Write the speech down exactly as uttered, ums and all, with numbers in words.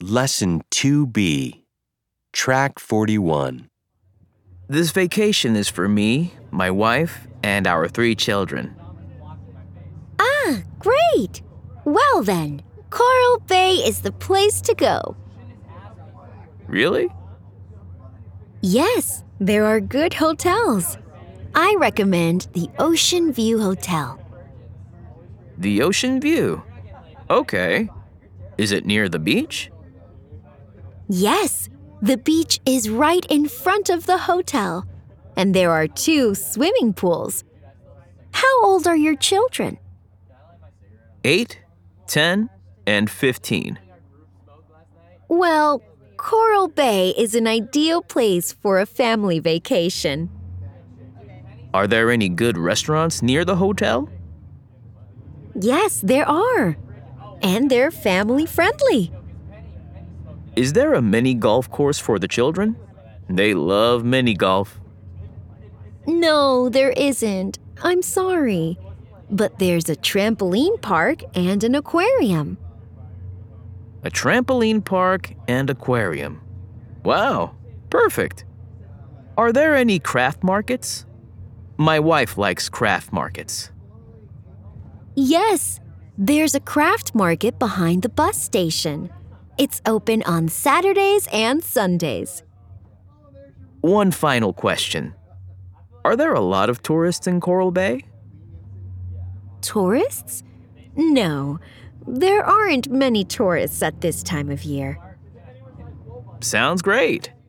Lesson two B, Track forty-one. This vacation is for me, my wife, and our three children. Ah, great! Well then, Coral Bay is the place to go. Really? Yes, there are good hotels. I recommend the Ocean View Hotel. The Ocean View. Okay. Is it near the beach? Yes, the beach is right in front of the hotel, and there are two swimming pools. How old are your children? Eight, ten, and fifteen. Well, Coral Bay is an ideal place for a family vacation. Are there any good restaurants near the hotel? Yes, there are. And they're family-friendly. Is there a mini golf course for the children? They love mini golf. No, there isn't. I'm sorry. But there's a trampoline park and an aquarium. A trampoline park and aquarium. Wow, perfect. Are there any craft markets? My wife likes craft markets. Yes, there's a craft market behind the bus station. It's open on Saturdays and Sundays. One final question. Are there a lot of tourists in Coral Bay? Tourists? No, there aren't many tourists at this time of year. Sounds great.